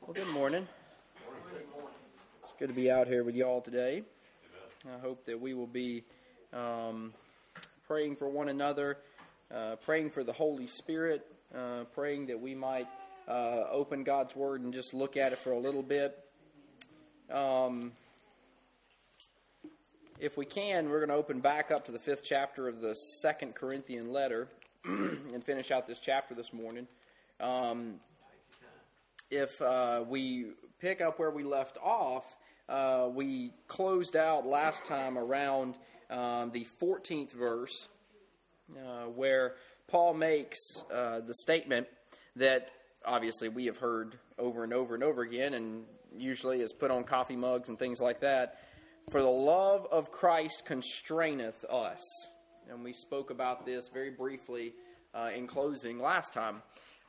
Well, good morning. It's good to be out here with you all today. I hope that we will be praying for one another, praying for the Holy Spirit, praying that we might open God's Word and just look at it for a little bit. If we can, we're going to open back up to the 5th chapter of the 2nd Corinthian letter and finish out this chapter this morning. If we pick up where we left off, we closed out last time around the 14th verse, where Paul makes the statement that obviously we have heard over and over and over again, and usually is put on coffee mugs and things like that. For the love of Christ constraineth us. And we spoke about this very briefly in closing last time.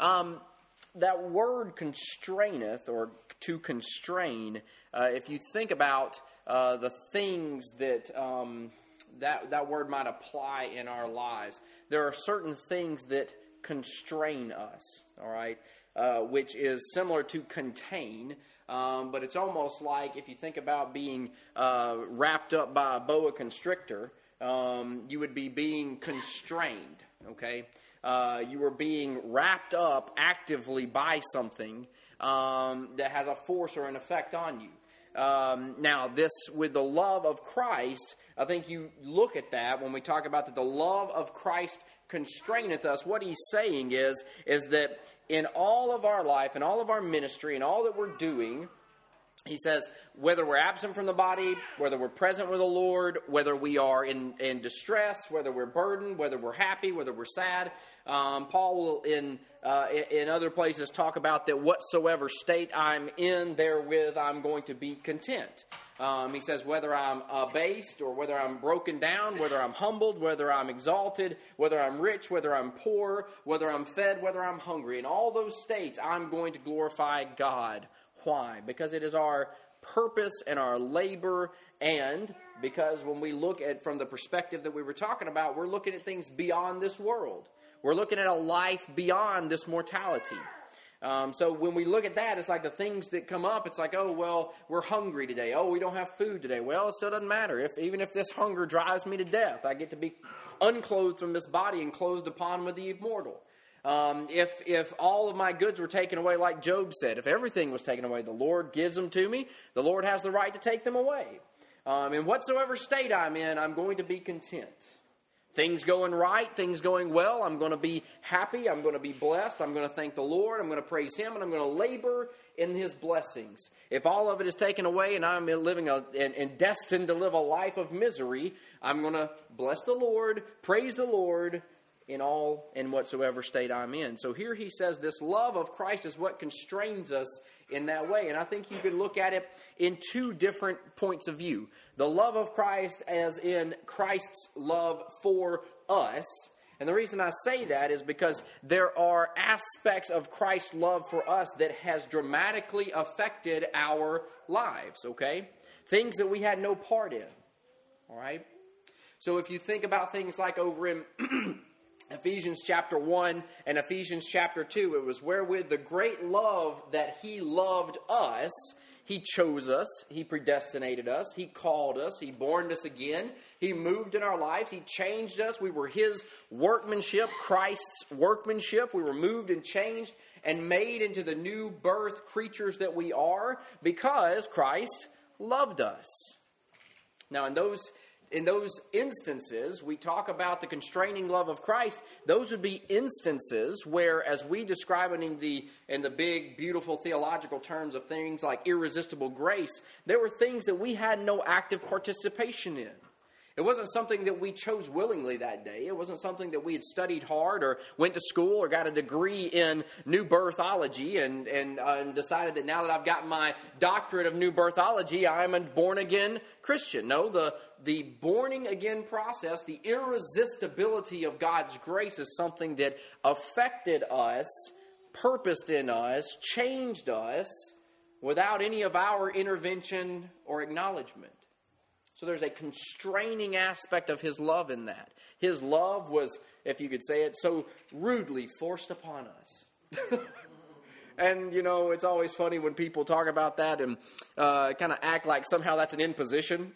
That word constraineth, or to constrain, if you think about the things that that word might apply in our lives, there are certain things that constrain us, all right, which is similar to contain, but it's almost like if you think about being wrapped up by a boa constrictor, you would be being constrained, okay? You were being wrapped up actively by something that has a force or an effect on you. Now, this, with the love of Christ, I think you look at that when we talk about that the love of Christ constraineth us. What he's saying is that in all of our life, in all of our ministry, and all that we're doing, he says, whether we're absent from the body, whether we're present with the Lord, whether we are in distress, whether we're burdened, whether we're happy, whether we're sad, Paul will in other places talk about that whatsoever state I'm in, therewith I'm going to be content. He says whether I'm abased or whether I'm broken down, whether I'm humbled, whether I'm exalted, whether I'm rich, whether I'm poor, whether I'm fed, whether I'm hungry. In all those states, I'm going to glorify God. Why? Because it is our purpose and our labor, and because when we look at from the perspective that we were talking about, we're looking at things beyond this world. We're looking at a life beyond this mortality. So when we look at that, it's like the things that come up, it's like, oh, well, we're hungry today. Oh, we don't have food today. Well, it still doesn't matter. Even if this hunger drives me to death, I get to be unclothed from this body and clothed upon with the immortal. If all of my goods were taken away, like Job said, if everything was taken away, the Lord gives them to me. The Lord has the right to take them away. In whatsoever state I'm in, I'm going to be content. Things going right, things going well, I'm going to be happy, I'm going to be blessed, I'm going to thank the Lord, I'm going to praise Him, and I'm going to labor in His blessings. If all of it is taken away and I'm living and destined to live a life of misery, I'm going to bless the Lord, praise the Lord, in whatsoever state I'm in. So here he says this love of Christ is what constrains us in that way. And I think you can look at it in two different points of view. The love of Christ as in Christ's love for us. And the reason I say that is because there are aspects of Christ's love for us that has dramatically affected our lives, okay? Things that we had no part in, all right? So if you think about things like over in Ephesians chapter 1 and Ephesians chapter 2, it was wherewith the great love that He loved us, He chose us, He predestinated us, He called us, He born us again, He moved in our lives, He changed us. We were His workmanship, Christ's workmanship. We were moved and changed and made into the new birth creatures that we are because Christ loved us. Now in those instances, we talk about the constraining love of Christ. Those would be instances where, as we describe it in the big, beautiful theological terms of things like irresistible grace, there were things that we had no active participation in. It wasn't something that we chose willingly that day. It wasn't something that we had studied hard or went to school or got a degree in new birthology and decided that now that I've got my doctorate of new birthology, I'm a born-again Christian. No, the born-again process, the irresistibility of God's grace is something that affected us, purposed in us, changed us without any of our intervention or acknowledgement. So there's a constraining aspect of His love in that. His love was, if you could say it, so rudely forced upon us. And, it's always funny when people talk about that and kind of act like somehow that's an imposition.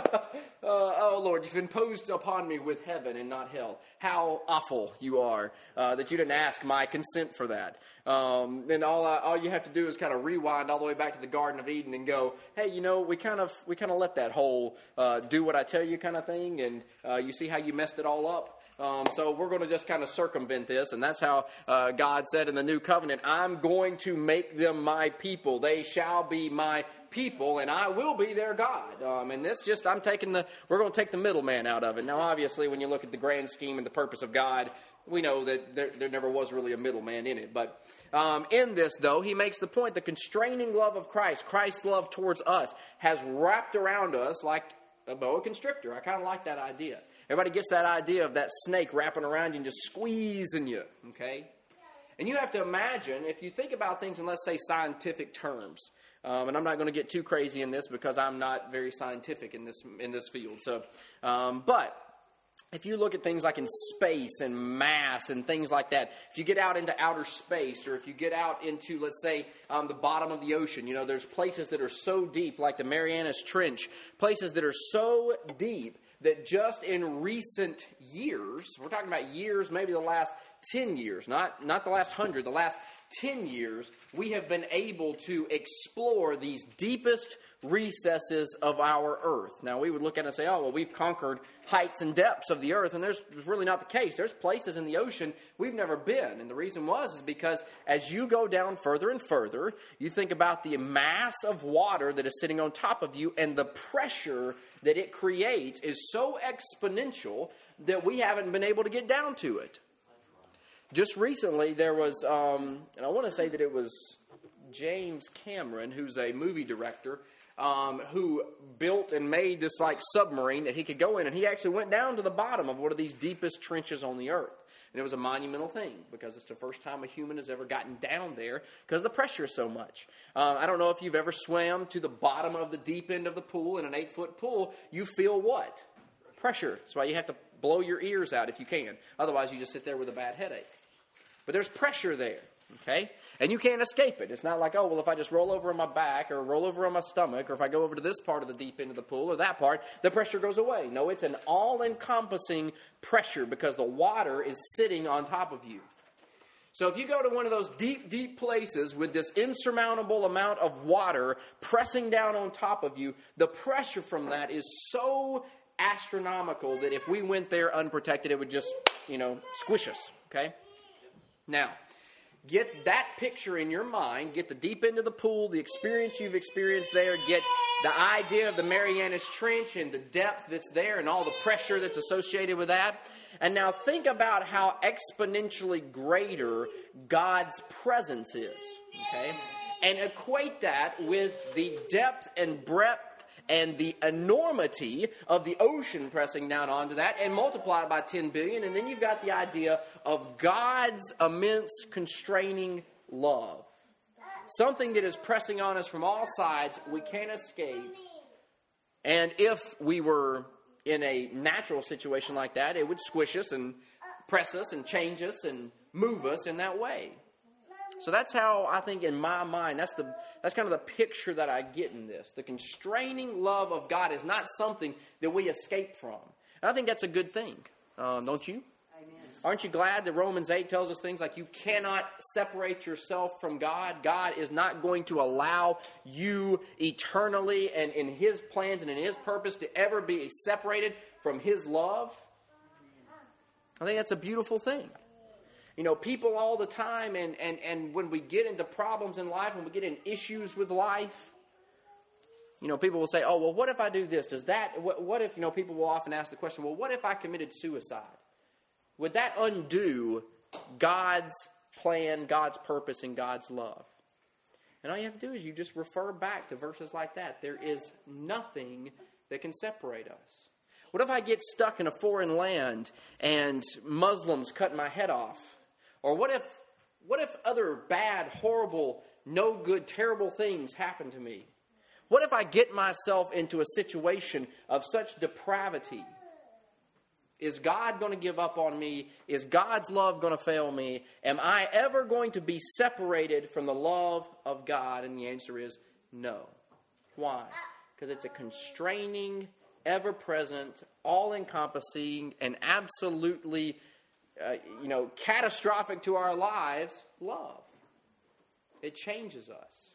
Oh, Lord, you've imposed upon me with heaven and not hell. How awful you are that you didn't ask my consent for that. Then all you have to do is kind of rewind all the way back to the Garden of Eden and go, hey, we kind of let that whole do what I tell you kind of thing, and you see how you messed it all up? So we're going to just kind of circumvent this, and that's how God said in the New Covenant, I'm going to make them my people. They shall be my people, and I will be their God. And this just, we're going to take the middleman out of it. Now, obviously, when you look at the grand scheme and the purpose of God, we know that there never was really a middleman in it. But in this, though, he makes the point, the constraining love of Christ, Christ's love towards us, has wrapped around us like a boa constrictor. I kind of like that idea. Everybody gets that idea of that snake wrapping around you and just squeezing you, okay? And you have to imagine, if you think about things in, let's say, scientific terms, and I'm not going to get too crazy in this because I'm not very scientific in this field. So, but if you look at things like in space and mass and things like that, if you get out into outer space, or if you get out into, let's say, the bottom of the ocean, there's places that are so deep, like the Marianas Trench, places that are so deep that just in recent years, we're talking about years, maybe the last 10 years, not the last 100, the last 10 years, we have been able to explore these deepest recesses of our earth. Now, we would look at it and say, oh, well, we've conquered heights and depths of the earth, and there's really not the case. There's places in the ocean we've never been, and the reason is because as you go down further and further, you think about the mass of water that is sitting on top of you, and the pressure that it creates is so exponential that we haven't been able to get down to it. Just recently, there was, and I want to say that it was James Cameron, who's a movie director, who built and made this submarine that he could go in, and he actually went down to the bottom of one of these deepest trenches on the earth. And it was a monumental thing because it's the first time a human has ever gotten down there because the pressure is so much. I don't know if you've ever swam to the bottom of the deep end of the pool in an 8-foot pool. You feel what? Pressure. That's why you have to blow your ears out if you can. Otherwise, you just sit there with a bad headache. But there's pressure there, okay? And you can't escape it. It's not like, oh, well, if I just roll over on my back or roll over on my stomach, or if I go over to this part of the deep end of the pool or that part, the pressure goes away. No, it's an all-encompassing pressure because the water is sitting on top of you. So if you go to one of those deep, deep places with this insurmountable amount of water pressing down on top of you, the pressure from that is so astronomical that if we went there unprotected, it would just, squish us, okay? Now, get that picture in your mind, get the deep end of the pool, the experience you've experienced there, get the idea of the Marianas Trench and the depth that's there and all the pressure that's associated with that. And now think about how exponentially greater God's presence is, okay? And equate that with the depth and breadth and the enormity of the ocean pressing down onto that, and multiply it by 10 billion, and then you've got the idea of God's immense constraining love. Something that is pressing on us from all sides, we can't escape. And if we were in a natural situation like that, it would squish us and press us and change us and move us in that way. So that's how I think in my mind, that's kind of the picture that I get in this. The constraining love of God is not something that we escape from. And I think that's a good thing. Don't you? Amen. Aren't you glad that Romans 8 tells us things like you cannot separate yourself from God? God is not going to allow you eternally and in His plans and in His purpose to ever be separated from His love. I think that's a beautiful thing. People all the time, and when we get into problems in life, when we get in issues with life, people will say, oh, well, what if I do this? What if, people will often ask the question, well, what if I committed suicide? Would that undo God's plan, God's purpose, and God's love? And all you have to do is you just refer back to verses like that. There is nothing that can separate us. What if I get stuck in a foreign land and Muslims cut my head off? Or what if other bad, horrible, no good, terrible things happen to me? What if I get myself into a situation of such depravity? Is God going to give up on me? Is God's love going to fail me? Am I ever going to be separated from the love of God? And the answer is no. Why? Because it's a constraining, ever-present, all-encompassing, and absolutely, catastrophic to our lives love. It changes us.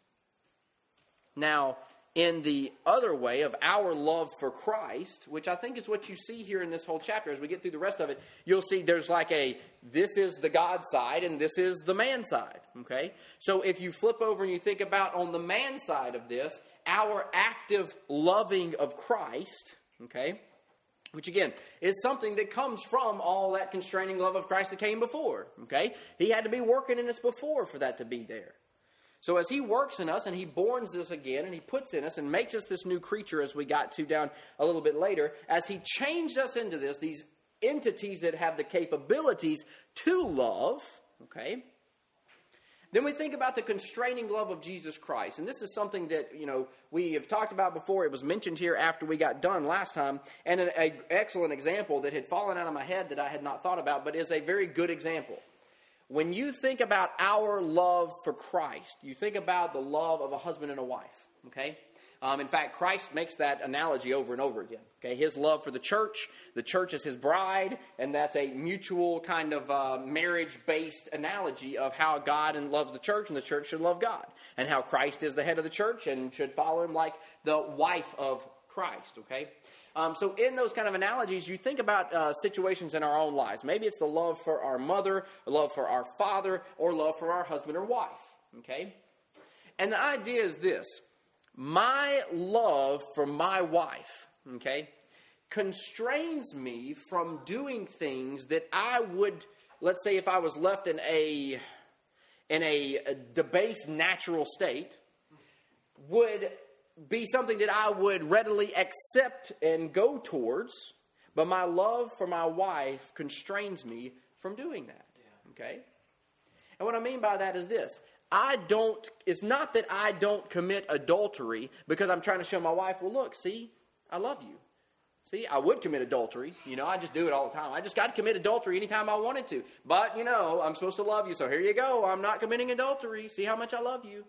Now, in the other way of our love for Christ, which I think is what you see here in this whole chapter, as we get through the rest of it, you'll see there's like this is the God side and this is the man side, okay? So if you flip over and you think about on the man side of this, our active loving of Christ, okay, which again is something that comes from all that constraining love of Christ that came before, okay? He had to be working in us before for that to be there. So as he works in us and he borns us again and he puts in us and makes us this new creature as we got to down a little bit later, as he changed us into these entities that have the capabilities to love, okay, then we think about the constraining love of Jesus Christ. And this is something that, we have talked about before. It was mentioned here after we got done last time. And an excellent example that had fallen out of my head that I had not thought about, but is a very good example. When you think about our love for Christ, you think about the love of a husband and a wife, okay? In fact, Christ makes that analogy over and over again, okay? His love for the church is his bride, and that's a mutual kind of marriage-based analogy of how God loves the church and the church should love God, and how Christ is the head of the church and should follow him like the wife of Christ, okay? So in those kind of analogies, you think about situations in our own lives. Maybe it's the love for our mother, or love for our father, or love for our husband or wife, okay? And the idea is this. My love for my wife, okay, constrains me from doing things that I would, let's say if I was left in a debased natural state, would be something that I would readily accept and go towards, but my love for my wife constrains me from doing that, okay? And what I mean by that is this. It's not that I don't commit adultery because I'm trying to show my wife, well, look, see, I love you. See, I would commit adultery. I just do it all the time. I just got to commit adultery anytime I wanted to. But, I'm supposed to love you, so here you go. I'm not committing adultery. See how much I love you.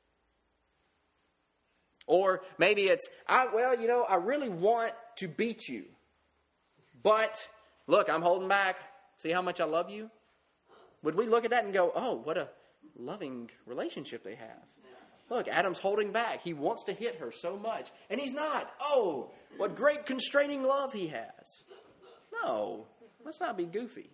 Or maybe it's, I really want to beat you. But, look, I'm holding back. See how much I love you? Would we look at that and go, oh, what a loving relationship they have? Look, Adam's holding back. He wants to hit her so much. And he's not. Oh, what great constraining love he has. No, let's not be goofy.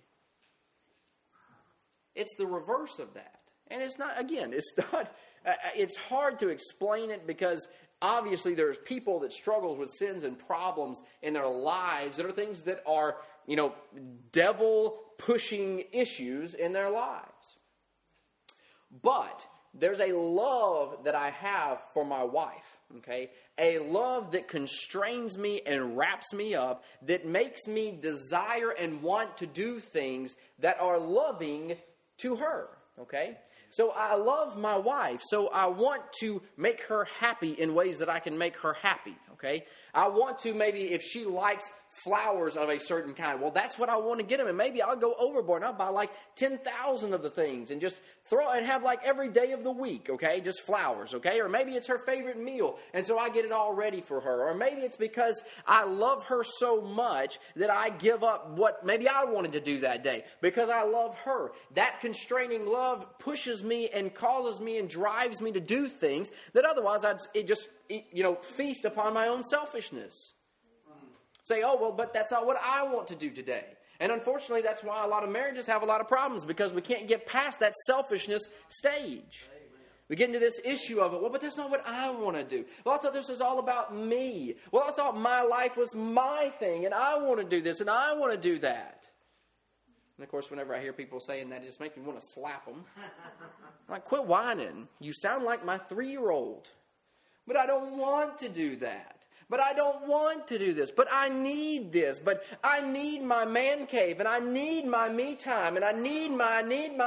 It's the reverse of that. And it's hard to explain it because obviously there's people that struggle with sins and problems in their lives that are things that are, devil-pushing issues in their lives. But there's a love that I have for my wife, okay? A love that constrains me and wraps me up, that makes me desire and want to do things that are loving to her, okay? So I love my wife, so I want to make her happy in ways that I can make her happy, okay? I want to maybe, if she likes flowers of a certain kind, well, that's what I want to get them, and maybe I'll go overboard and I'll buy like 10,000 of the things and just have like every day of the week, okay, just flowers, okay? Or maybe it's her favorite meal, and so I get it all ready for her. Or maybe it's because I love her so much that I give up what maybe I wanted to do that day because I love her. That constraining love pushes me and causes me and drives me to do things that otherwise I'd feast upon my own selfishness. Say, oh, well, but that's not what I want to do today. And unfortunately, that's why a lot of marriages have a lot of problems, because we can't get past that selfishness stage. We get into this issue of it, well, but that's not what I want to do. Well, I thought this was all about me. Well, I thought my life was my thing, and I want to do this, and I want to do that. And of course, whenever I hear people saying that, it just makes me want to slap them. I'm like, quit whining. You sound like my 3-year-old. But I don't want to do that. But I don't want to do this. But I need this. But I need my man cave. And I need my me time. And I need my.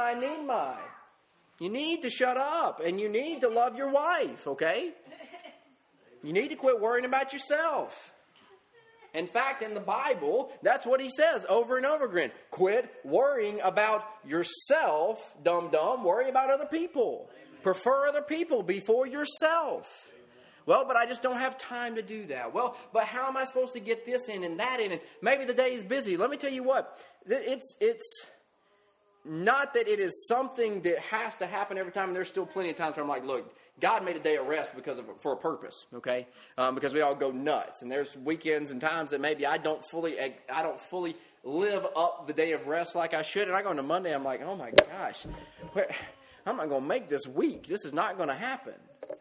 You need to shut up. And you need to love your wife, okay? You need to quit worrying about yourself. In fact, in the Bible, that's what he says over and over again. Quit worrying about yourself, dum-dum. Worry about other people. Prefer other people before yourself. Well, but I just don't have time to do that. Well, but how am I supposed to get this in and that in? And maybe the day is busy. Let me tell you what. It's not that it is something that has to happen every time. And there's still plenty of times where I'm like, look, God made a day of rest for a purpose, okay? Because we all go nuts. And there's weekends and times that maybe I don't fully live up the day of rest like I should. And I go into Monday, I'm like, oh my gosh, I'm not going to make this week. This is not going to happen.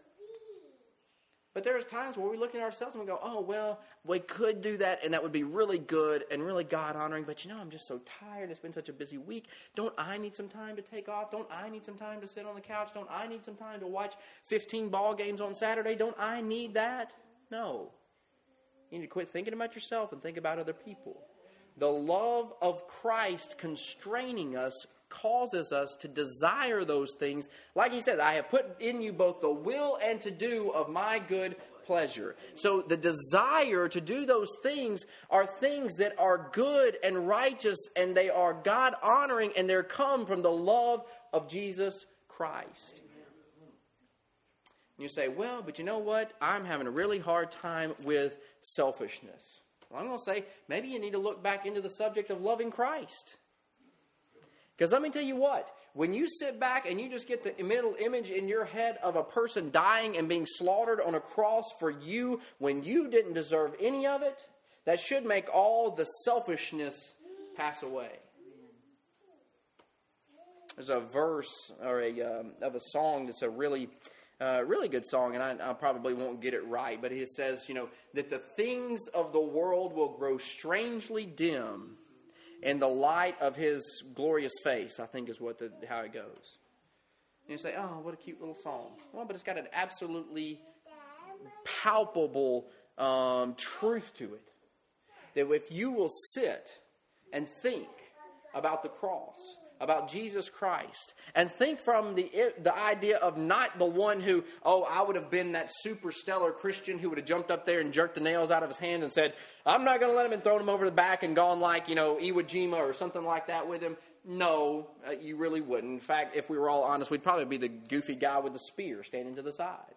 But there's times where we look at ourselves and we go, oh, well, we could do that, and that would be really good and really God-honoring. But, I'm just so tired. It's been such a busy week. Don't I need some time to take off? Don't I need some time to sit on the couch? Don't I need some time to watch 15 ball games on Saturday? Don't I need that? No. You need to quit thinking about yourself and think about other people. The love of Christ constraining us causes us to desire those things. Like he says, I have put in you both the will and to do of my good pleasure. So the desire to do those things are things that are good and righteous, and they are God-honoring, and they come from the love of Jesus Christ. And you say, well, but you know what? I'm having a really hard time with selfishness. Well, I'm going to say, maybe you need to look back into the subject of loving Christ. Because let me tell you what, when you sit back and you just get the mental image in your head of a person dying and being slaughtered on a cross for you when you didn't deserve any of it, that should make all the selfishness pass away. There's a verse of a song that's a really good song, and I probably won't get it right, but it says, that the things of the world will grow strangely dim in the light of his glorious face, I think is how it goes. And you say, oh, what a cute little song. Well, but it's got an absolutely palpable truth to it. That if you will sit and think about the cross, about Jesus Christ, and think from the idea of not the one who, I would have been that super stellar Christian who would have jumped up there and jerked the nails out of his hand and said, I'm not going to let him, and thrown him over the back and gone like, Iwo Jima or something like that with him. No, you really wouldn't. In fact, if we were all honest, we'd probably be the goofy guy with the spear standing to the side.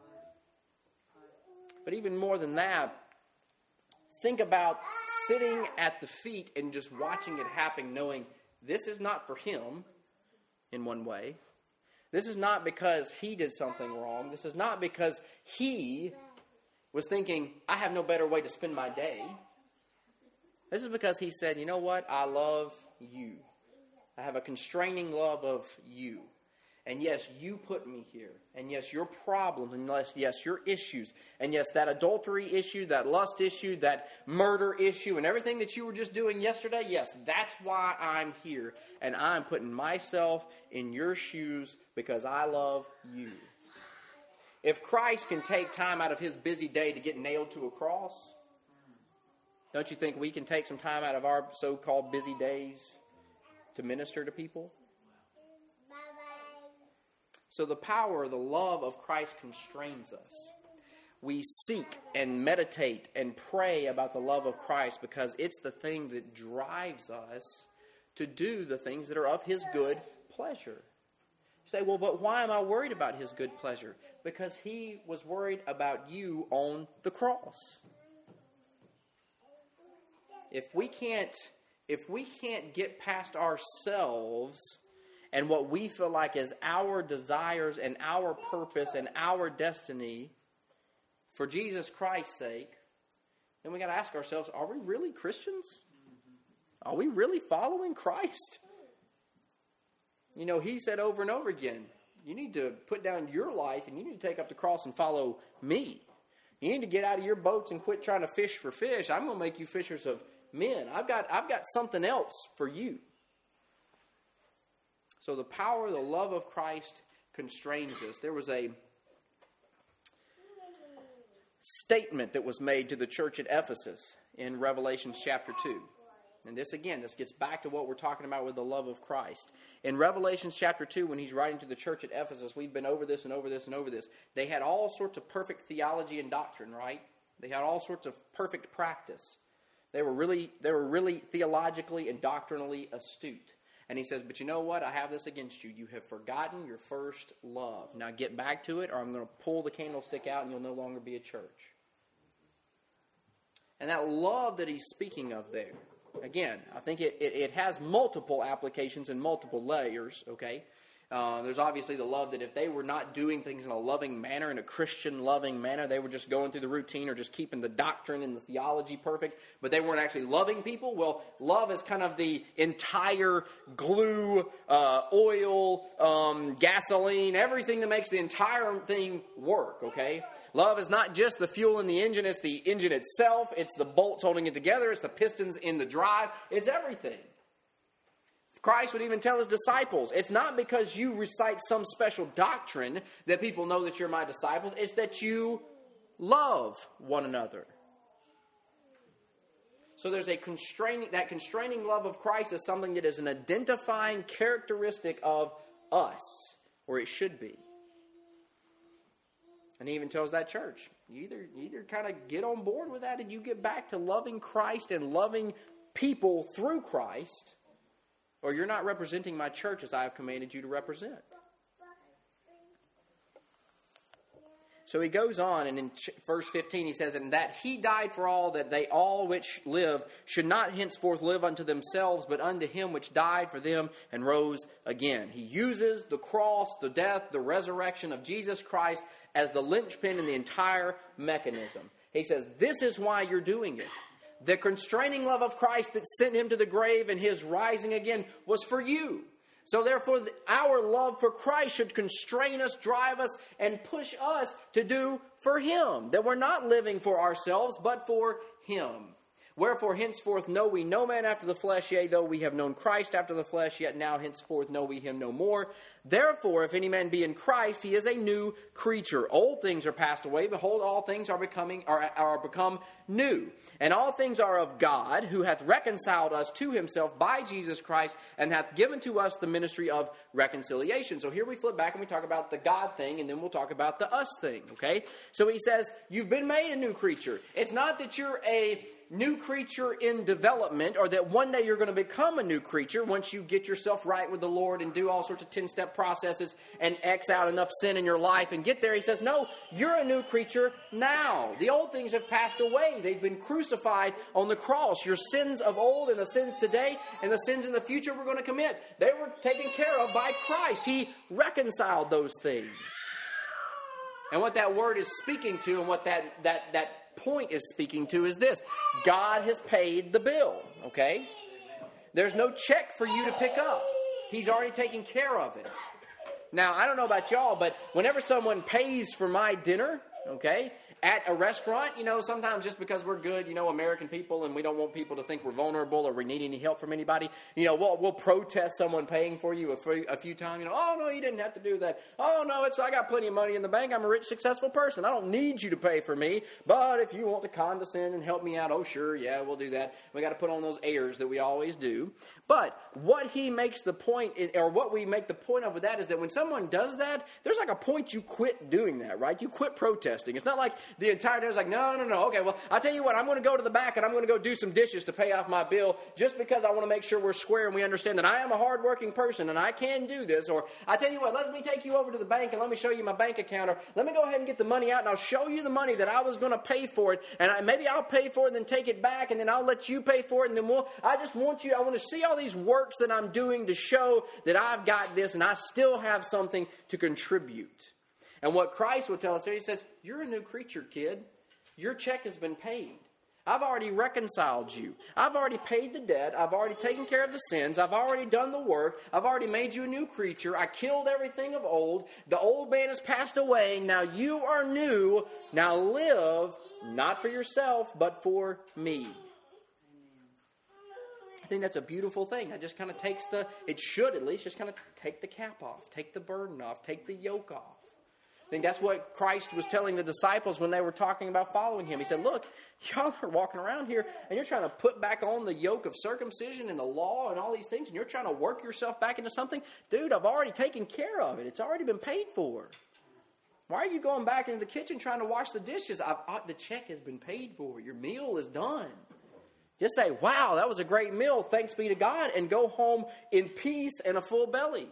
But even more than that, think about sitting at the feet and just watching it happen, knowing this is not for him in one way. This is not because he did something wrong. This is not because he was thinking, I have no better way to spend my day. This is because he said, you know what? I love you. I have a constraining love of you. And yes, you put me here. And yes, your problems, and yes, your issues. And yes, that adultery issue, that lust issue, that murder issue, and everything that you were just doing yesterday, yes, that's why I'm here. And I'm putting myself in your shoes because I love you. If Christ can take time out of his busy day to get nailed to a cross, don't you think we can take some time out of our so-called busy days to minister to people? So the power, the love of Christ constrains us. We seek and meditate and pray about the love of Christ because it's the thing that drives us to do the things that are of his good pleasure. You say, well, but why am I worried about his good pleasure? Because he was worried about you on the cross. If we can't get past ourselves and what we feel like is our desires and our purpose and our destiny for Jesus Christ's sake, then we got to ask ourselves, are we really Christians? Are we really following Christ? He said over and over again, you need to put down your life and you need to take up the cross and follow me. You need to get out of your boats and quit trying to fish for fish. I'm going to make you fishers of men. I've got something else for you. So the power, the love of Christ constrains us. There was a statement that was made to the church at Ephesus in Revelation chapter 2. And this gets back to what we're talking about with the love of Christ. In Revelation chapter 2, when he's writing to the church at Ephesus, we've been over this and over this and over this. They had all sorts of perfect theology and doctrine, right? They had all sorts of perfect practice. They were really theologically and doctrinally astute. And he says, but you know what? I have this against you. You have forgotten your first love. Now get back to it, or I'm going to pull the candlestick out and you'll no longer be a church. And that love that he's speaking of there, again, I think it has multiple applications and multiple layers, okay? There's obviously the love that if they were not doing things in a loving manner, in a Christian loving manner, they were just going through the routine or just keeping the doctrine and the theology perfect, but they weren't actually loving people. Well, love is kind of the entire glue, oil, gasoline, everything that makes the entire thing work, okay? Love is not just the fuel in the engine, it's the engine itself, it's the bolts holding it together, it's the pistons in the drive, it's everything. Christ would even tell his disciples, it's not because you recite some special doctrine that people know that you're my disciples. It's that you love one another. So there's that constraining love of Christ is something that is an identifying characteristic of us, or it should be. And he even tells that church, you either kind of get on board with that and you get back to loving Christ and loving people through Christ, or you're not representing my church as I have commanded you to represent. So he goes on, and in verse 15 he says, and that he died for all, that they all which live should not henceforth live unto themselves, but unto him which died for them and rose again. He uses the cross, the death, the resurrection of Jesus Christ as the linchpin in the entire mechanism. He says, this is why you're doing it. The constraining love of Christ that sent him to the grave and his rising again was for you. So therefore, our love for Christ should constrain us, drive us, and push us to do for him. That we're not living for ourselves, but for him. Wherefore, henceforth know we no man after the flesh, yea, though we have known Christ after the flesh, yet now henceforth know we him no more. Therefore, if any man be in Christ, he is a new creature. Old things are passed away. Behold, all things are become new. And all things are of God, who hath reconciled us to himself by Jesus Christ, and hath given to us the ministry of reconciliation. So here we flip back and we talk about the God thing, and then we'll talk about the us thing, okay? So he says, you've been made a new creature. It's not that you're a new creature in development, or that one day you're going to become a new creature once you get yourself right with the Lord and do all sorts of 10-step processes and X out enough sin in your life and get there. He says, no, you're a new creature now. The old things have passed away. They've been crucified on the cross. Your sins of old and the sins today and the sins in the future we're going to commit, they were taken care of by Christ. He reconciled those things. And what that word is speaking to, and what that point is speaking to, is this: God has paid the bill, okay? There's no check for you to pick up. He's already taken care of it. Now, I don't know about y'all, but whenever someone pays for my dinner, okay, at a restaurant, sometimes just because we're good, American people, and we don't want people to think we're vulnerable or we need any help from anybody, we'll protest someone paying for you a few times. Oh, no, you didn't have to do that. Oh, no, I got plenty of money in the bank. I'm a rich, successful person. I don't need you to pay for me. But if you want to condescend and help me out, oh, sure, yeah, we'll do that. We got to put on those airs that we always do. But what he makes the point, or what we make the point of with that, is that when someone does that, there's like a point you quit doing that, right? You quit protesting. It's not like the entire day is like, no, okay, well, I'll tell you what, I'm going to go to the back and I'm going to go do some dishes to pay off my bill just because I want to make sure we're square and we understand that I am a hardworking person and I can do this. Or I tell you what, let me take you over to the bank and let me show you my bank account. Or let me go ahead and get the money out and I'll show you the money that I was going to pay for it. And maybe I'll pay for it and then take it back and then I'll let you pay for it. And then I want to see all these works that I'm doing to show that I've got this and I still have something to contribute. And what Christ would tell us here, he says, you're a new creature, kid. Your check has been paid. I've already reconciled you. I've already paid the debt. I've already taken care of the sins. I've already done the work. I've already made you a new creature. I killed everything of old. The old man has passed away. Now you are new. Now live, not for yourself, but for me. I think that's a beautiful thing. That just kind of takes it should at least just kind of take the cap off, take the burden off, take the yoke off. I think that's what Christ was telling the disciples when they were talking about following him. He said, look, y'all are walking around here and you're trying to put back on the yoke of circumcision and the law and all these things, and you're trying to work yourself back into something. Dude, I've already taken care of it. It's already been paid for. Why are you going back into the kitchen trying to wash the dishes? The check has been paid for. Your meal is done. Just say, wow, that was a great meal. Thanks be to God. And go home in peace and a full belly.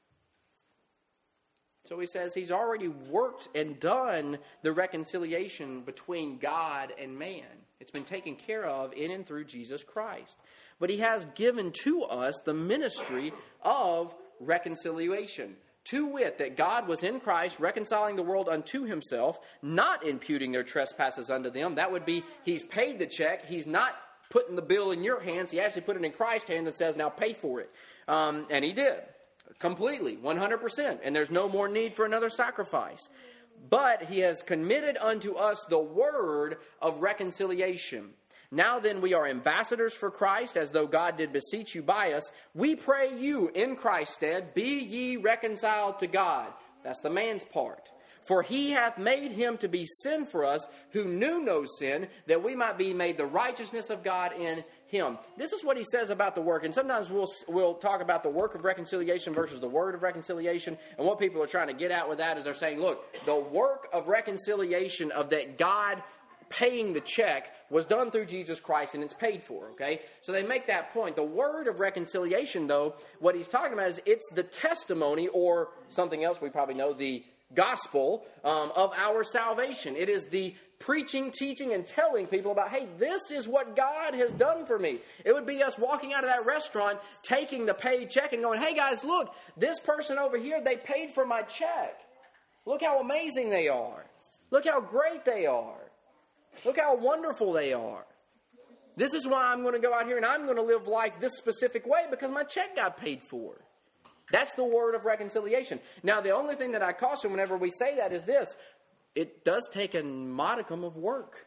So he says he's already worked and done the reconciliation between God and man. It's been taken care of in and through Jesus Christ. But he has given to us the ministry of reconciliation. To wit, that God was in Christ reconciling the world unto himself, not imputing their trespasses unto them. That would be, he's paid the check. He's not putting the bill in your hands. He actually put it in Christ's hands and says, now pay for it. And he did. Completely, 100%. And there's no more need for another sacrifice. But he has committed unto us the word of reconciliation. Now then we are ambassadors for Christ, as though God did beseech you by us. We pray you in Christ's stead, be ye reconciled to God. That's the man's part. For he hath made him to be sin for us, who knew no sin, that we might be made the righteousness of God in him. This is what he says about the work. And sometimes we'll talk about the work of reconciliation versus the word of reconciliation. And what people are trying to get at with that is they're saying, look, the work of reconciliation of that God paying the check was done through Jesus Christ and it's paid for, okay? So they make that point. The word of reconciliation, though, what he's talking about is it's the testimony, or something else we probably know, the gospel of our salvation. It is the preaching, teaching, and telling people about, hey, this is what God has done for me. It would be us walking out of that restaurant, taking the paid check and going, hey guys, look, this person over here, they paid for my check. Look how amazing they are. Look how great they are. Look how wonderful they are. This is why I'm going to go out here and I'm going to live life this specific way, because my check got paid for. That's the word of reconciliation. Now, the only thing that I caution whenever we say that is this. It does take a modicum of work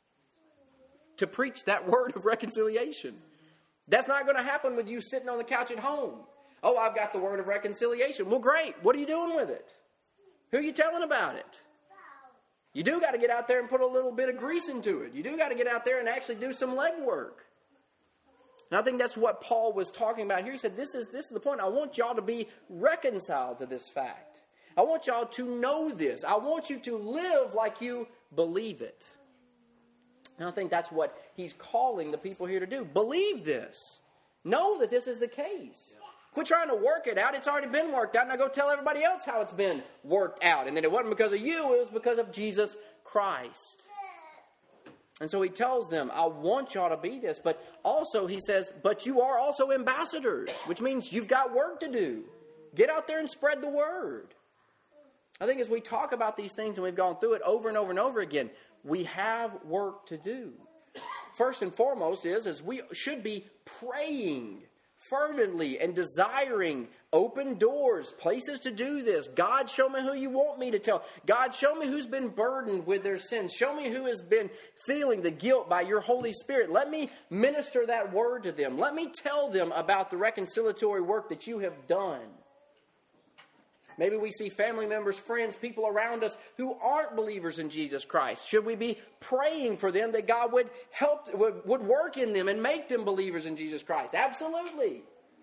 to preach that word of reconciliation. That's not going to happen with you sitting on the couch at home. Oh, I've got the word of reconciliation. Well, great. What are you doing with it? Who are you telling about it? You do got to get out there and put a little bit of grease into it. You do got to get out there and actually do some legwork. And I think that's what Paul was talking about here. He said, this is the point. I want y'all to be reconciled to this fact. I want y'all to know this. I want you to live like you believe it. And I think that's what he's calling the people here to do. Believe this. Know that this is the case. Quit trying to work it out. It's already been worked out. Now go tell everybody else how it's been worked out. And then it wasn't because of you. It was because of Jesus Christ. And so he tells them, I want y'all to be this. But also he says, but you are also ambassadors, which means you've got work to do. Get out there and spread the word. I think as we talk about these things and we've gone through it over and over and over again, we have work to do. First and foremost is we should be praying fervently and desiring open doors, places to do this. God, show me who you want me to tell. God, show me who's been burdened with their sins. Show me who has been feeling the guilt by your Holy Spirit. Let me minister that word to them. Let me tell them about the reconciliatory work that you have done. Maybe we see family members, friends, people around us who aren't believers in Jesus Christ. Should we be praying for them that God would help, would work in them and make them believers in Jesus Christ? Absolutely.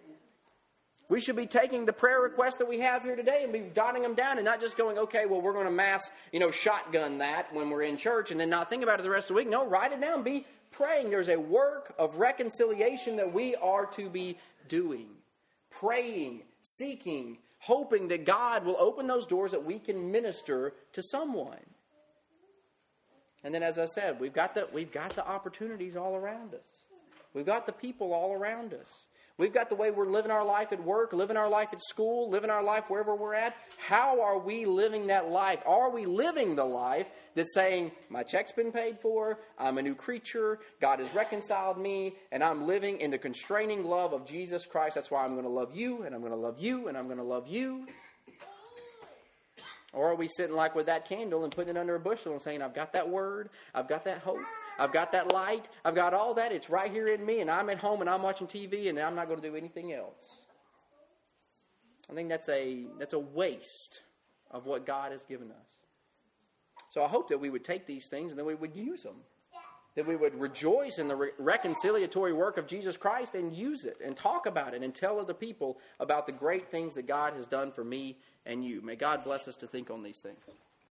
We should be taking the prayer requests that we have here today and be jotting them down and not just going, okay, well, we're going to mass, shotgun that when we're in church and then not think about it the rest of the week. No, write it down. Be praying. There's a work of reconciliation that we are to be doing. Praying, seeking, hoping that God will open those doors that we can minister to someone. And then, as I said, we've got the opportunities all around us. We've got the people all around us. We've got the way we're living our life at work, living our life at school, living our life wherever we're at. How are we living that life? Are we living the life that's saying, my check's been paid for, I'm a new creature, God has reconciled me, and I'm living in the constraining love of Jesus Christ. That's why I'm going to love you, and I'm going to love you, and I'm going to love you. Or are we sitting like with that candle and putting it under a bushel and saying, I've got that word, I've got that hope, I've got that light, I've got all that, it's right here in me, and I'm at home and I'm watching TV and I'm not going to do anything else. I think that's a waste of what God has given us. So I hope that we would take these things and that we would use them. That we would rejoice in the reconciliatory work of Jesus Christ and use it and talk about it and tell other people about the great things that God has done for me and you. May God bless us to think on these things.